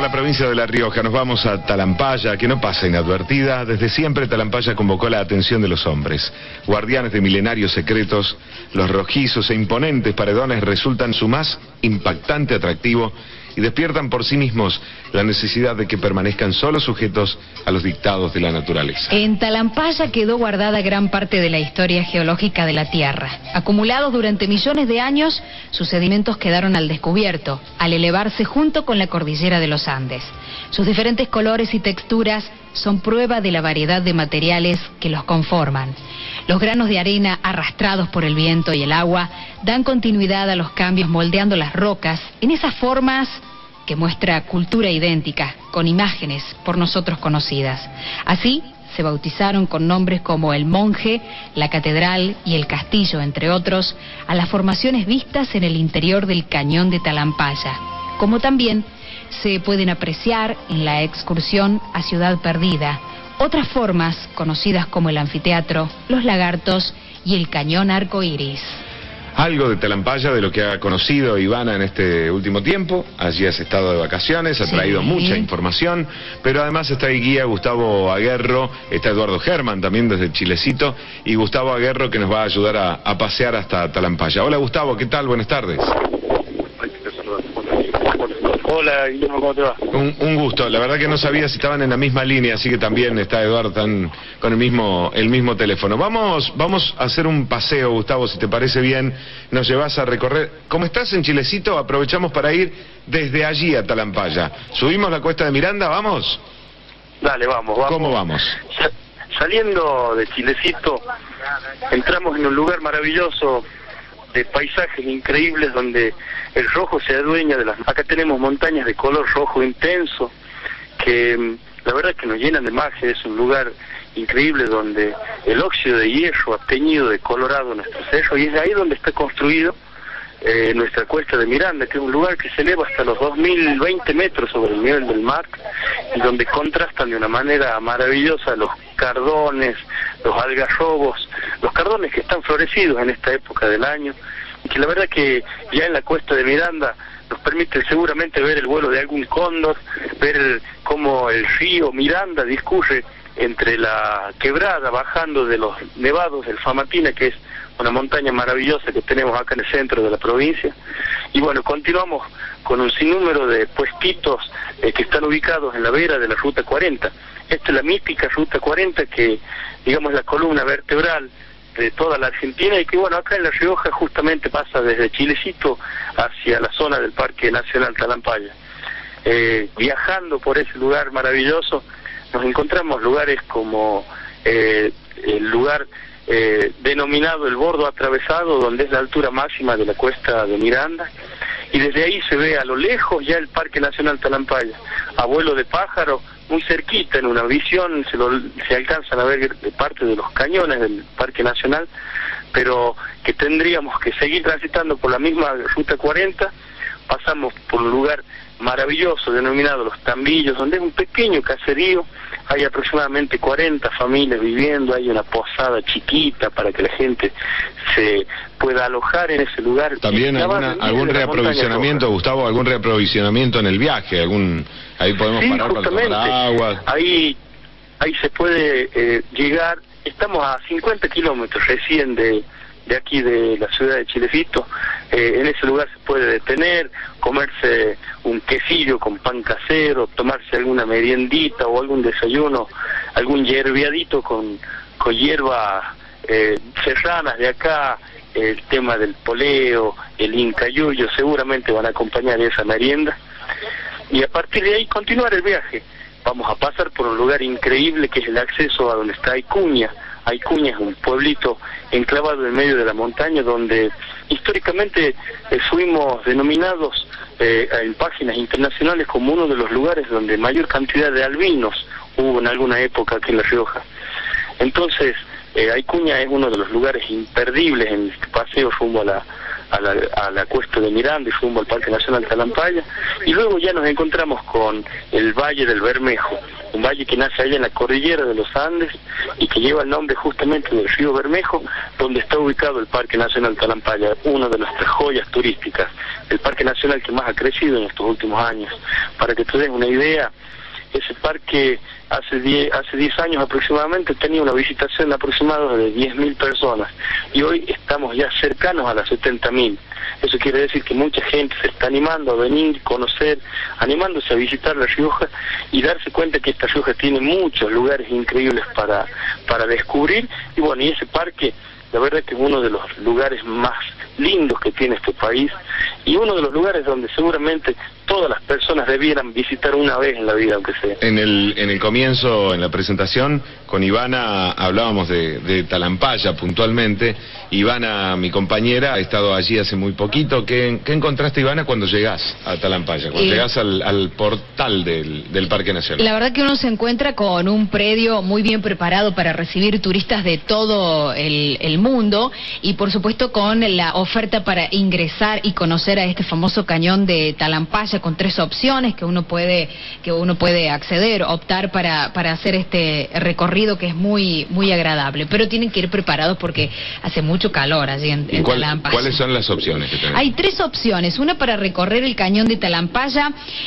la provincia de La Rioja, nos vamos a Talampaya, que no pasa inadvertida. Desde siempre Talampaya convocó la atención de los hombres. Guardianes de milenarios secretos, los rojizos e imponentes paredones resultan su más impactante atractivo y despiertan por sí mismos la necesidad de que permanezcan solo sujetos a los dictados de la naturaleza. En Talampaya quedó guardada gran parte de la historia geológica de la Tierra. Acumulados durante millones de años, sus sedimentos quedaron al descubierto, al elevarse junto con la cordillera de los Andes. Sus diferentes colores y texturas son prueba de la variedad de materiales que los conforman. Los granos de arena arrastrados por el viento y el agua dan continuidad a los cambios moldeando las rocas en esas formas que muestra cultura idéntica, con imágenes por nosotros conocidas. Así se bautizaron con nombres como el Monje, la Catedral y el Castillo, entre otros, a las formaciones vistas en el interior del cañón de Talampaya, como también se pueden apreciar en la excursión a Ciudad Perdida, otras formas conocidas como el anfiteatro, los lagartos y el cañón arcoíris. Algo de Talampaya, de lo que ha conocido Ivana en este último tiempo. Allí has estado de vacaciones, ha traído mucha información, pero además está el guía Gustavo Aguerro, está Eduardo Germán también desde Chilecito, y Gustavo Aguerro que nos va a ayudar a pasear hasta Talampaya. Hola Gustavo, ¿qué tal? Buenas tardes. Hola Guillermo, ¿cómo te va? Un gusto, la verdad que no sabía si estaban en la misma línea, así que también está Eduardo con el mismo teléfono. Vamos a hacer un paseo, Gustavo, si te parece bien, nos llevas a recorrer. Como estás en Chilecito, aprovechamos para ir desde allí a Talampaya. ¿Subimos la cuesta de Miranda, vamos? Dale, vamos. ¿Cómo vamos? Saliendo de Chilecito, entramos en un lugar maravilloso de paisajes increíbles donde el rojo se adueña de las... Acá tenemos montañas de color rojo intenso que la verdad que nos llenan de magia. Es un lugar increíble donde el óxido de hierro ha teñido de colorado nuestro cerro, y es ahí donde está construido nuestra cuesta de Miranda, que es un lugar que se eleva hasta los 2020 metros sobre el nivel del mar, y donde contrastan de una manera maravillosa los cardones, los algarrobos, los cardones que están florecidos en esta época del año, y que la verdad que ya en la cuesta de Miranda nos permite seguramente ver el vuelo de algún cóndor, ver cómo el río Miranda discurre entre la quebrada bajando de los nevados del Famatina, que es una montaña maravillosa que tenemos acá en el centro de la provincia. Y bueno, continuamos con un sinnúmero de puestitos que están ubicados en la vera de la Ruta 40. Esta es la mítica Ruta 40 que, digamos, es la columna vertebral de toda la Argentina, y que bueno, acá en La Rioja justamente pasa desde Chilecito hacia la zona del Parque Nacional Talampaya. Viajando por ese lugar maravilloso nos encontramos lugares como el lugar denominado el Bordo Atravesado, donde es la altura máxima de la cuesta de Miranda, y desde ahí se ve a lo lejos ya el Parque Nacional Talampaya, a vuelo de pájaro, muy cerquita, en una visión se alcanzan a ver parte de los cañones del Parque Nacional, pero que tendríamos que seguir transitando por la misma Ruta 40. Pasamos por un lugar maravilloso denominado Los Tambillos, donde es un pequeño caserío, hay aproximadamente 40 familias viviendo, hay una posada chiquita para que la gente se pueda alojar en ese lugar. También algún reaprovisionamiento, Gustavo, algún reaprovisionamiento en el viaje, ahí podemos parar para tomar agua. Ahí se puede llegar, estamos a 50 kilómetros recién de aquí de la ciudad de Chilecito. En ese lugar se puede detener, comerse un quesillo con pan casero, tomarse alguna meriendita o algún desayuno, algún hierviadito con hierbas serranas de acá, el tema del poleo, el incayuyo, seguramente van a acompañar esa merienda, y a partir de ahí continuar el viaje. Vamos a pasar por un lugar increíble que es el acceso a donde está Aicuña. Aicuña es un pueblito enclavado en medio de la montaña donde históricamente fuimos denominados en páginas internacionales como uno de los lugares donde mayor cantidad de albinos hubo en alguna época aquí en La Rioja. Entonces, Aicuña es uno de los lugares imperdibles en este paseo rumbo a la cuesta de Miranda y rumbo al Parque Nacional Talampaya, y luego ya nos encontramos con el Valle del Bermejo, un valle que nace allá en la cordillera de los Andes y que lleva el nombre justamente del río Bermejo, donde está ubicado el Parque Nacional Talampaya, una de nuestras joyas turísticas, el Parque Nacional que más ha crecido en estos últimos años. Para que te des una idea, ese parque hace 10 años aproximadamente tenía una visitación aproximada de 10.000 personas y hoy estamos ya cercanos a las 70.000. Eso quiere decir que mucha gente se está animando a venir, conocer, animándose a visitar La Rioja y darse cuenta que esta Rioja tiene muchos lugares increíbles para descubrir. Y bueno, y ese parque, la verdad que es uno de los lugares más lindos que tiene este país y uno de los lugares donde seguramente todas las personas debieran visitar una vez en la vida, aunque sea. En el comienzo, en la presentación, con Ivana hablábamos de Talampaya puntualmente. Ivana, mi compañera, ha estado allí hace muy poquito. ¿Qué encontraste, Ivana, cuando llegás a Talampaya, cuando llegás al portal del Parque Nacional? La verdad que uno se encuentra con un predio muy bien preparado para recibir turistas de todo el mundo y por supuesto con la oferta para ingresar y conocer a este famoso cañón de Talampaya, con 3 opciones que uno puede acceder, optar para hacer este recorrido que es muy agradable, pero tienen que ir preparados porque hace mucho calor allí en Talampaya. ¿Cuáles son las opciones que tenemos? Hay 3 opciones, una para recorrer el cañón de Talampaya,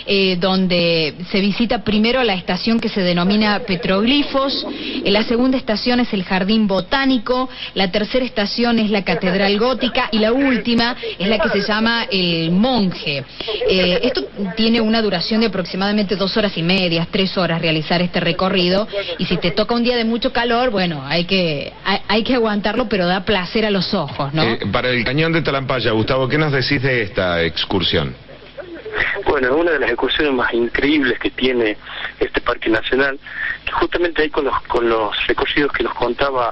donde se visita primero la estación que se denomina Petroglifos, la segunda estación es el Jardín Botánico, la tercera estación es la Catedral Gótica y la última es la que se llama el Monje. Esto tiene una duración de aproximadamente 2 horas y media, 3 horas realizar este recorrido, y si te toca un día de mucho calor, bueno, hay que aguantarlo, pero da placer a los ojos, ¿no? Para el cañón de Talampaya, Gustavo, ¿qué nos decís de esta excursión? Bueno, es una de las excursiones más increíbles que tiene este Parque Nacional, que justamente ahí con los recorridos que nos contaba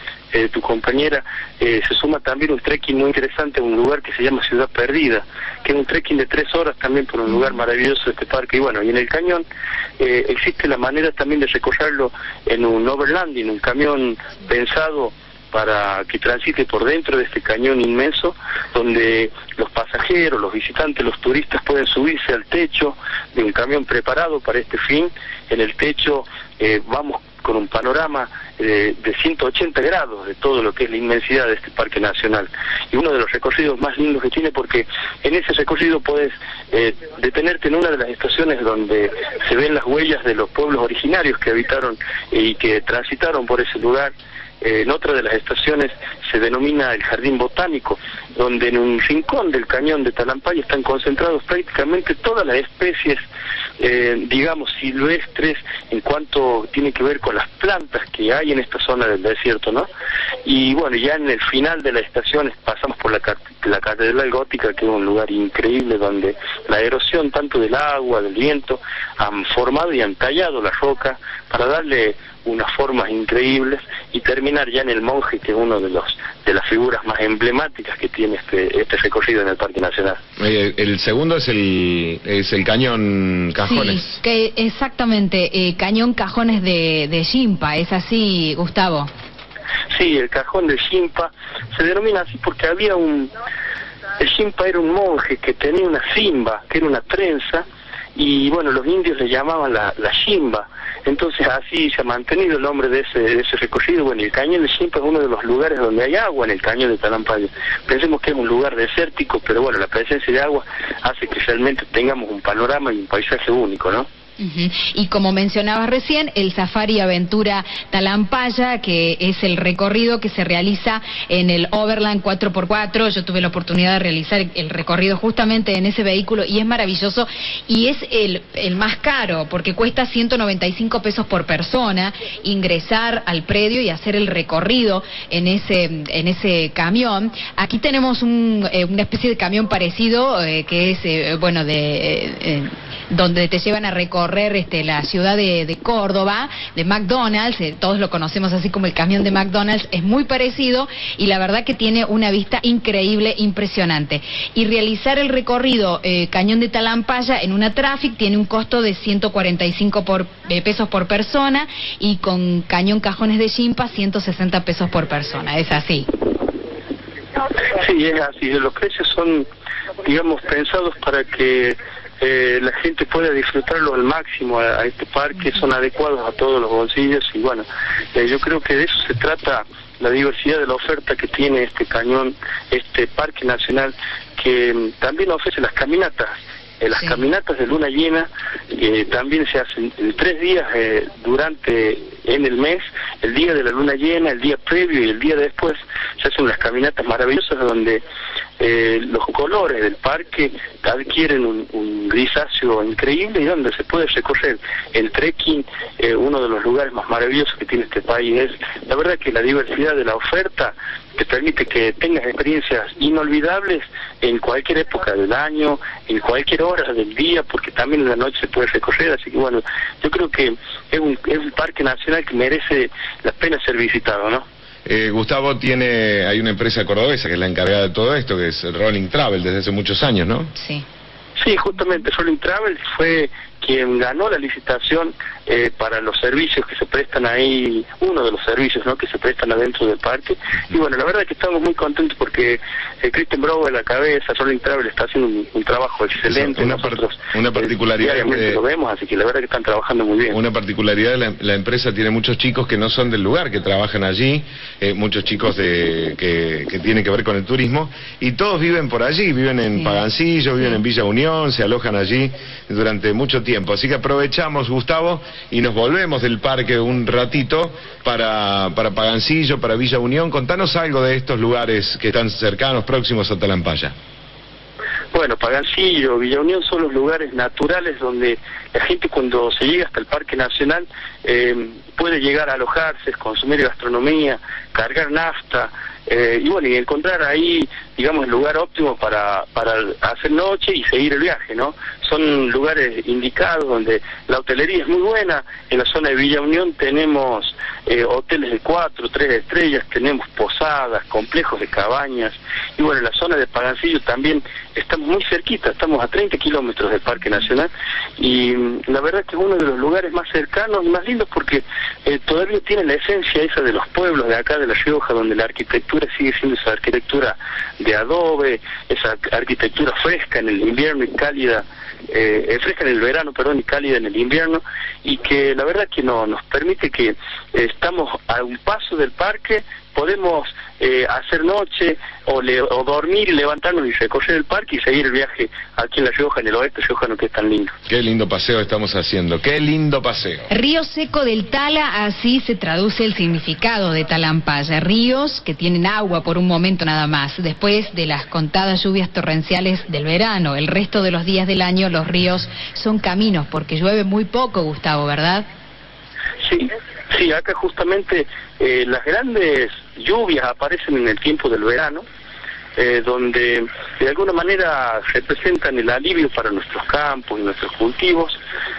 tu compañera, se suma también un trekking muy interesante a un lugar que se llama Ciudad Perdida, que es un trekking de 3 horas también por un lugar maravilloso de este parque. Y bueno, y en el cañón existe la manera también de recorrerlo en un overlanding, un camión pensado para que transite por dentro de este cañón inmenso, donde los pasajeros, los visitantes, los turistas pueden subirse al techo de un camión preparado para este fin. En el techo vamos con un panorama de 180 grados de todo lo que es la inmensidad de este Parque Nacional. Y uno de los recorridos más lindos que tiene, porque en ese recorrido puedes detenerte en una de las estaciones donde se ven las huellas de los pueblos originarios que habitaron y que transitaron por ese lugar. En otra de las estaciones se denomina el Jardín Botánico, donde en un rincón del cañón de Talampaya están concentrados prácticamente todas las especies, digamos, silvestres, en cuanto tiene que ver con las plantas que hay en esta zona del desierto, ¿no? Y bueno, ya en el final de las estaciones pasamos por la Catedral Gótica, que es un lugar increíble donde la erosión tanto del agua, del viento, han formado y han tallado la roca para darle unas formas increíbles, y terminar ya en el Monje, que es uno de las figuras más emblemáticas que tiene este recorrido en el Parque Nacional. El segundo es el Cañón Cajones. Sí, que exactamente, Cañón Cajones de Ximpa, ¿es así, Gustavo? Sí, el Cajón de Ximpa se denomina así porque el Ximpa era un monje que tenía una simba, que era una trenza, y bueno, los indios le llamaban la Ximba. Entonces así se ha mantenido el nombre de ese recorrido. Bueno, el cañón de Ximpa es uno de los lugares donde hay agua en el cañón de Talampaya. Pensemos que es un lugar desértico, pero bueno, la presencia de agua hace que realmente tengamos un panorama y un paisaje único, ¿no? Y como mencionabas recién, el Safari Aventura Talampaya, que es el recorrido que se realiza en el Overland 4x4. Yo tuve la oportunidad de realizar el recorrido justamente en ese vehículo y es maravilloso, y es el más caro porque cuesta 195 pesos por persona ingresar al predio y hacer el recorrido en ese camión. Aquí tenemos una especie de camión parecido que es donde te llevan a recorrer la ciudad de Córdoba, de McDonald's, todos lo conocemos así como el camión de McDonald's, es muy parecido y la verdad que tiene una vista increíble, impresionante. Y realizar el recorrido Cañón de Talampaya en una Traffic tiene un costo de 145 pesos por persona, y con Cañón Cajones de Ximpa 160 pesos por persona, ¿es así? Sí, es así, los precios son, digamos, pensados para que la gente pueda disfrutarlo al máximo a este parque, son adecuados a todos los bolsillos, y bueno, yo creo que de eso se trata la diversidad de la oferta que tiene este cañón, este Parque Nacional, que también ofrece las caminatas Las caminatas de luna llena también se hacen en 3 días en el mes, el día de la luna llena, el día previo y el día después, se hacen unas caminatas maravillosas donde los colores del parque adquieren un grisáceo increíble y donde se puede recorrer el trekking, uno de los lugares más maravillosos que tiene este país. Es la verdad que la diversidad de la oferta te permite que tengas experiencias inolvidables en cualquier época del año, en cualquier hora del día, porque también en la noche se puede recorrer, así que bueno, yo creo que es un parque nacional que merece la pena ser visitado, ¿no? Gustavo hay una empresa cordobesa que es la encargada de todo esto, que es Rolling Travel, desde hace muchos años, ¿no? Sí. Sí, justamente Rolling Travel fue quien ganó la licitación para los servicios que se prestan ahí, uno de los servicios, ¿no?, que se prestan adentro del parque. Y bueno, la verdad es que estamos muy contentos porque Cristian Bravo de la cabeza, Rolling Travel está haciendo un trabajo excelente. Una particularidad diariamente lo vemos, así que la verdad que están trabajando muy bien. Una particularidad, la empresa tiene muchos chicos que no son del lugar, que trabajan allí, muchos chicos que tienen que ver con el turismo, y todos viven por allí, viven en Pagancillo, viven en Villa Unión, se alojan allí durante mucho tiempo. Así que aprovechamos, Gustavo, y nos volvemos del parque un ratito para Pagancillo, para Villa Unión. Contanos algo de estos lugares que están cercanos, próximos a Talampaya. Bueno, Pagancillo, Villa Unión son los lugares naturales donde la gente, cuando se llega hasta el Parque Nacional, puede llegar a alojarse, consumir gastronomía, cargar nafta, y bueno, y encontrar ahí, digamos, el lugar óptimo para hacer noche y seguir el viaje, ¿no? Son lugares indicados donde la hotelería es muy buena. En la zona de Villa Unión tenemos hoteles de 4, 3 estrellas, tenemos posadas, complejos de cabañas, y bueno, en la zona de Pagancillo también estamos muy cerquita, estamos a 30 kilómetros del Parque Nacional, y la verdad es que es uno de los lugares más cercanos y más lindos porque todavía tiene la esencia esa de los pueblos de acá de La Rioja, donde la arquitectura sigue siendo esa arquitectura de adobe, esa arquitectura fresca en el invierno y cálida, fresca en el verano, perdón, y cálida en el invierno, y que la verdad que nos permite que estamos a un paso del parque, podemos hacer noche o dormir y levantarnos y recorrer el parque y seguir el viaje aquí en La Rioja, en el oeste riojano, que es tan lindo. Qué lindo paseo estamos haciendo, qué lindo paseo. Río Seco del Tala, así se traduce el significado de Talampaya. Ríos que tienen agua por un momento nada más, después de las contadas lluvias torrenciales del verano. El resto de los días del año los ríos son caminos, porque llueve muy poco, Gustavo, ¿verdad? Sí, acá justamente las grandes lluvias aparecen en el tiempo del verano, donde de alguna manera representan el alivio para nuestros campos y nuestros cultivos,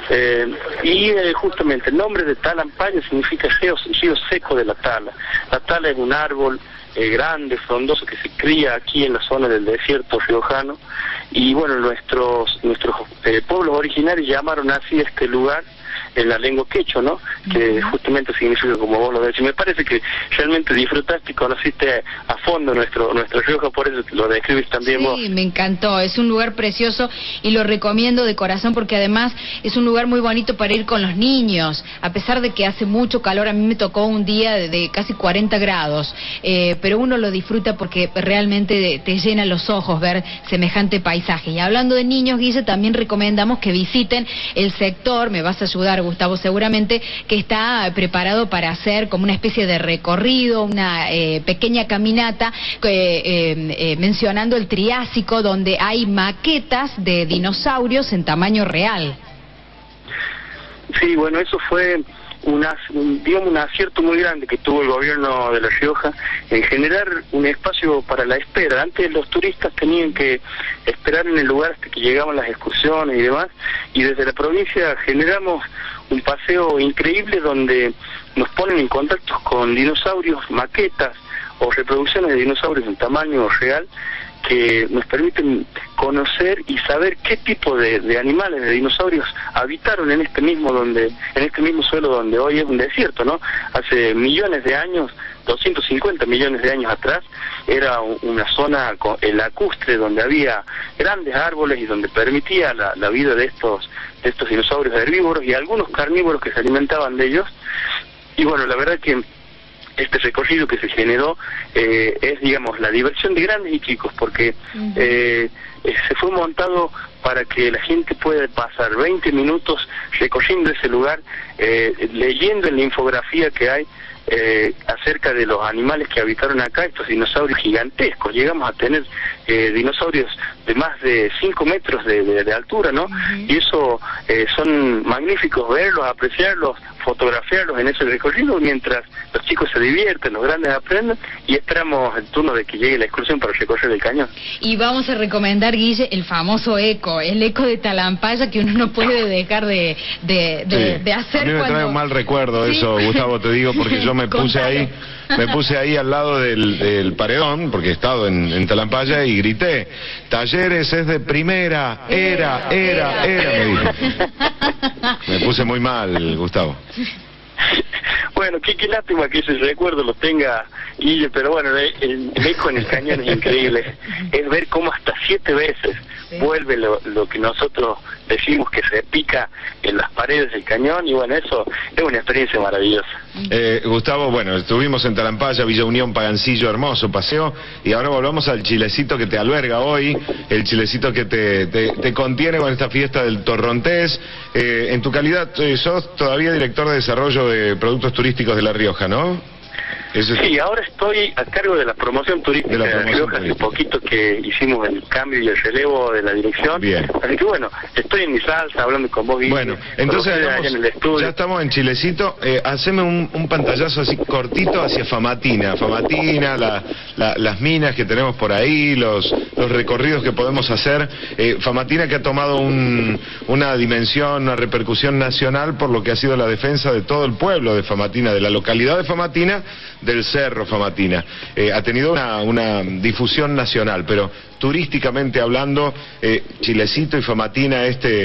y justamente el nombre de Talampaya significa río seco de la tala. La tala es un árbol grande, frondoso, que se cría aquí en la zona del desierto riojano, y bueno, nuestros pueblos originarios llamaron así este lugar en la lengua quechua, ¿no?, que justamente significa como vos lo decís. Me parece que realmente disfrutaste y conociste a fondo nuestra Rioja, por eso lo describís también vos. Sí, me encantó, es un lugar precioso y lo recomiendo de corazón porque además es un lugar muy bonito para ir con los niños, a pesar de que hace mucho calor. A mí me tocó un día de casi 40 grados, pero uno lo disfruta porque realmente te llena los ojos ver semejante paisaje. Y hablando de niños, Guille, también recomendamos que visiten el sector, me vas a ayudar, Gustavo, seguramente, que está preparado para hacer como una especie de recorrido, una pequeña caminata, mencionando el Triásico, donde hay maquetas de dinosaurios en tamaño real. Sí, bueno, eso fue un acierto muy grande que tuvo el gobierno de La Rioja en generar un espacio para la espera. Antes los turistas tenían que esperar en el lugar hasta que llegaban las excursiones y demás, y desde la provincia generamos un paseo increíble donde nos ponen en contacto con dinosaurios, maquetas o reproducciones de dinosaurios en tamaño real, que nos permiten conocer y saber qué tipo de animales, de dinosaurios, habitaron en este mismo suelo donde hoy es un desierto, ¿no? Hace millones de años, 250 millones de años atrás, era una zona lacustre donde había grandes árboles y donde permitía la vida de estos dinosaurios herbívoros y algunos carnívoros que se alimentaban de ellos. Y bueno, la verdad que este recorrido que se generó es, digamos, la diversión de grandes y chicos, porque se fue montado para que la gente pueda pasar 20 minutos recorriendo ese lugar, leyendo en la infografía que hay acerca de los animales que habitaron acá, estos dinosaurios gigantescos. Llegamos a tener dinosaurios de más de 5 metros de altura, ¿no? Y eso son magníficos verlos, apreciarlos, fotografiarlos en ese recorrido, mientras los chicos se divierten, los grandes aprenden, y esperamos el turno de que llegue la excursión para recorrer el cañón. Y vamos a recomendar, Guille, el famoso eco, el eco de Talampaya, que uno no puede dejar de hacer. A mí me trae un mal recuerdo eso, Gustavo, te digo, porque yo me puse ahí al lado del paredón, porque he estado en Talampaya, y grité: Talleres es de primera, era, me dijo. Me puse muy mal, Gustavo. Bueno, qué lástima que ese recuerdo lo tenga Guille, pero bueno, el eco en el cañón es increíble. Es ver cómo hasta 7 veces vuelve lo que nosotros decimos que se pica en las paredes del cañón, y bueno, eso es una experiencia maravillosa. Gustavo, bueno, estuvimos en Talampaya, Villa Unión, Pagancillo, hermoso paseo, y ahora volvamos al chilecito que te alberga hoy, el chilecito que te contiene con esta fiesta del Torrontés. En tu calidad, sos todavía director de desarrollo de productos turísticos de La Rioja, ¿no? Sí, ahora estoy a cargo de la promoción turística de La Rioja. Hace poquito que hicimos el cambio y el relevo de la dirección. Bien. Así que bueno, estoy en mi salsa, hablando con vos, Guille. Bueno, entonces ya estamos en Chilecito. Haceme un pantallazo así cortito hacia Famatina, las minas que tenemos por ahí, los recorridos que podemos hacer. Famatina, que ha tomado una dimensión, una repercusión nacional por lo que ha sido la defensa de todo el pueblo de Famatina, de la localidad de Famatina, del Cerro Famatina. Ha tenido una difusión nacional, pero turísticamente hablando, Chilecito y Famatina,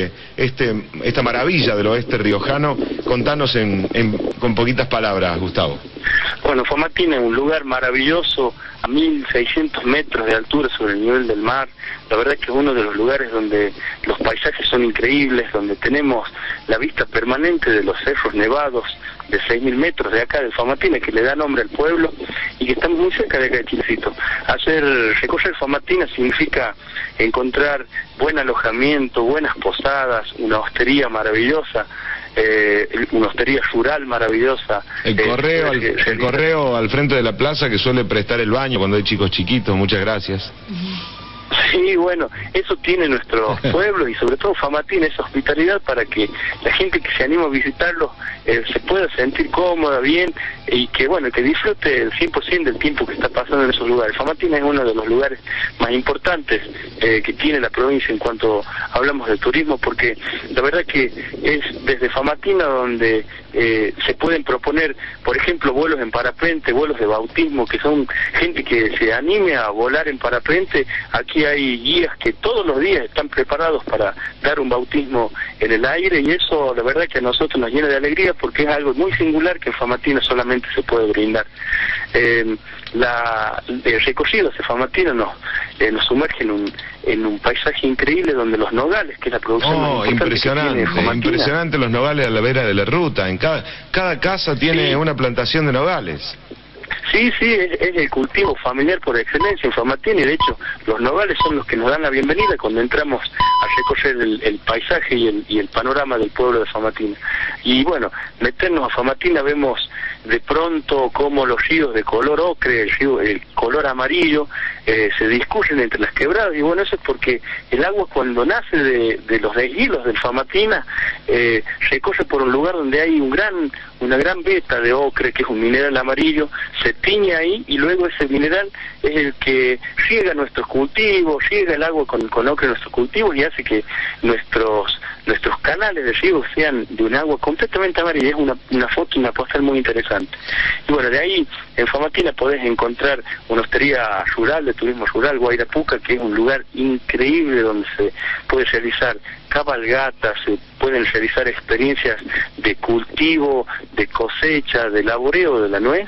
esta maravilla del oeste riojano, contanos con poquitas palabras, Gustavo. Bueno, Famatina es un lugar maravilloso, a 1600 metros de altura sobre el nivel del mar. La verdad es que es uno de los lugares donde los paisajes son increíbles, donde tenemos la vista permanente de los cerros nevados de 6000 metros de acá de Famatina, que le da nombre al pueblo, y que estamos muy cerca de acá de Chilecito. Recorrer Famatina significa encontrar buen alojamiento, buenas posadas, una hostería maravillosa, una hostería rural maravillosa. El correo al frente de la plaza, que suele prestar el baño cuando hay chicos chiquitos. Muchas gracias. Sí, bueno, eso tiene nuestro pueblo, y sobre todo Famatina, esa hospitalidad para que la gente que se anima a visitarlo se pueda sentir cómoda, bien, y que bueno, que disfrute el 100% del tiempo que está pasando en esos lugares. Famatina es uno de los lugares más importantes que tiene la provincia en cuanto hablamos de turismo, porque la verdad que es desde Famatina donde se pueden proponer, por ejemplo, vuelos en parapente, vuelos de bautismo, que son gente que se anime a volar en parapente. Aquí hay guías que todos los días están preparados para dar un bautismo en el aire, y eso la verdad que a nosotros nos llena de alegría, porque es algo muy singular que en Famatina solamente se puede brindar. El recorrido hacia Famatina nos sumerge en un paisaje increíble, donde los nogales, que es la producción más importante impresionante los nogales a la vera de la ruta. En cada casa tiene una plantación de nogales. Sí, es el cultivo familiar por excelencia en Famatina, y de hecho los nogales son los que nos dan la bienvenida cuando entramos a recorrer el paisaje y el panorama del pueblo de Famatina. Y bueno, meternos a Famatina, vemos de pronto cómo los ríos de color ocre, el color amarillo, se discurren entre las quebradas, y bueno, eso es porque el agua, cuando nace de los deshilos del Famatina, recorre por un lugar donde hay una gran veta de ocre, que es un mineral amarillo, se tiñe ahí, y luego ese mineral es el que riega nuestros cultivos, riega el agua con ocre nuestros cultivos, y hace que nuestros canales de riego sean de un agua completamente amarilla. Es una foto, una postal muy interesante. Y bueno, de ahí en Famatina podés encontrar una hostería rural, de turismo rural, Guairapuca, que es un lugar increíble donde se puede realizar cabalgatas, se pueden realizar experiencias de cultivo, de cosecha, de laboreo de la nuez,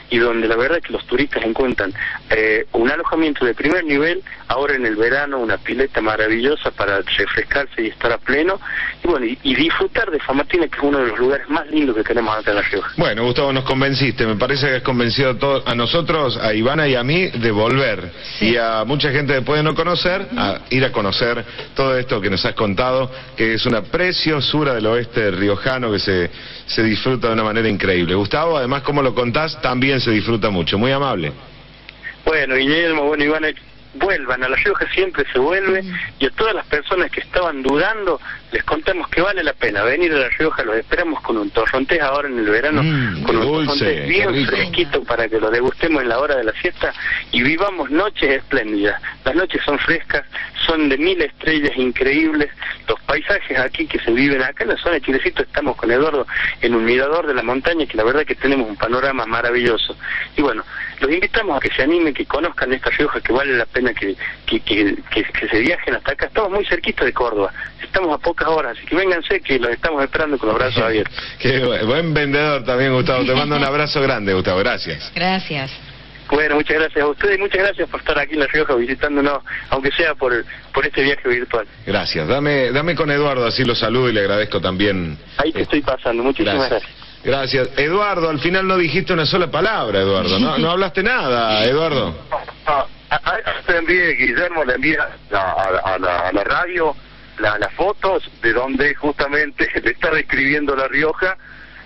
y donde la verdad es que los turistas encuentran un alojamiento de primer nivel, ahora en el verano una pileta maravillosa para refrescarse y estar a pleno, y bueno, y disfrutar de Famatina, que es uno de los lugares más lindos que tenemos acá en La Rioja. Bueno, Gustavo, nos convenciste, me parece que has convencido a nosotros, a Ivana y a mí, de volver, sí. Y a mucha gente que puede no conocer, a ir a conocer todo esto que nos has contado, que es una preciosura del oeste riojano que se disfruta de una manera increíble. Gustavo, además, como lo contás, también se disfruta mucho, muy amable. Bueno, Guillermo, bueno, Ivana, vuelvan, a La Rioja siempre se vuelve, y a todas las personas que estaban dudando, les contamos que vale la pena venir a La Rioja, los esperamos con un torrontés ahora en el verano, con un torrontés bien fresquito para que lo degustemos en la hora de la siesta y vivamos noches espléndidas. Las noches son frescas, son de 1000 estrellas increíbles, los paisajes aquí que se viven acá en la zona de Chilecito, estamos con Eduardo en un mirador de la montaña que la verdad que tenemos un panorama maravilloso. Y bueno, los invitamos a que se animen, que conozcan esta Rioja, que vale la pena que se viajen hasta acá. Estamos muy cerquita de Córdoba, estamos a pocas horas, así que vénganse, que los estamos esperando con los brazos abiertos. Qué buen vendedor también, Gustavo. Te mando un abrazo grande, Gustavo. Gracias. Gracias. Bueno, muchas gracias a ustedes y muchas gracias por estar aquí en La Rioja visitándonos, aunque sea por este viaje virtual. Gracias. Dame con Eduardo, así lo saludo y le agradezco también. Ahí te estoy pasando. Muchísimas gracias. Gracias. Eduardo, al final no dijiste una sola palabra, Eduardo. No hablaste nada, Eduardo. A eso te envié, Guillermo, le envía a la radio las fotos de donde justamente le está describiendo La Rioja,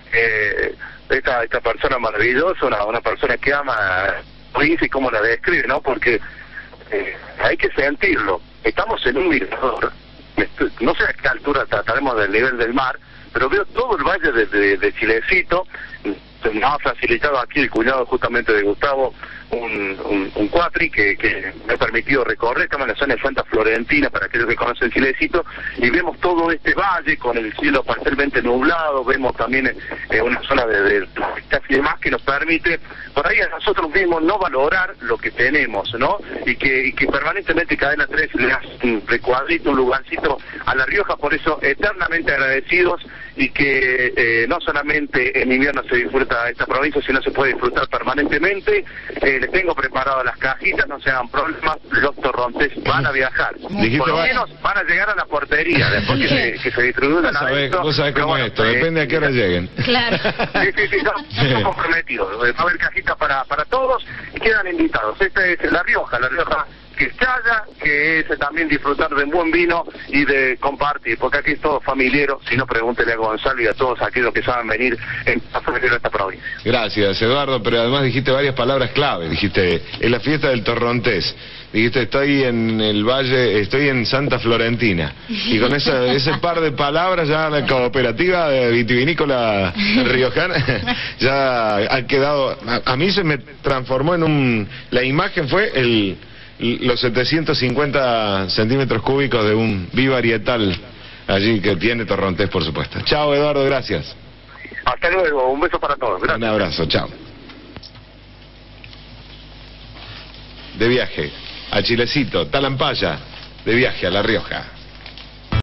esta persona maravillosa, una persona que ama y cómo la describe, ¿no? Porque hay que sentirlo. Estamos en un mirador, no sé a qué altura estaremos del nivel del mar, pero veo todo el valle de Chilecito. Nos ha facilitado aquí el cuñado justamente de Gustavo un cuatri que me ha permitido recorrer. Estamos en la zona de Santa Florentina, para aquellos que conocen Chilecito, y vemos todo este valle con el cielo parcialmente nublado. Vemos también una zona de y demás que nos permite por ahí a nosotros mismos no valorar lo que tenemos, ¿no? Y que permanentemente Cadena 3 le hace un recuadrito, un lugarcito a La Rioja. Por eso eternamente agradecidos, y que no solamente en invierno se disfruta esta provincia, sino se puede disfrutar permanentemente. Les tengo preparadas las cajitas, no se hagan problemas, los torrontés van a viajar. Por lo menos van a llegar a la portería, después que se distribuyan adentro. Vos sabés cómo es esto, depende a qué hora lleguen. Claro. Sí, estamos comprometidos. Va a haber cajitas para todos y quedan invitados. Esta es La Rioja que estalla, que es también disfrutar de un buen vino y de compartir, porque aquí es todo familiero. Si no, pregúntele a Gonzalo y a todos aquellos que saben venir a familiar esta provincia. Gracias, Eduardo, pero además dijiste varias palabras clave. Dijiste, es la fiesta del torrontés. Dijiste, estoy en el valle, estoy en Santa Florentina. Y con ese par de palabras ya la cooperativa vitivinícola riojana ya ha quedado. A mí se me transformó en la imagen fue los 750 centímetros cúbicos de un bivarietal allí que tiene torrontés, por supuesto. Chao, Eduardo, gracias. Hasta luego, un beso para todos. Gracias. Un abrazo, chao. De viaje a Chilecito, Talampaya, de viaje a La Rioja.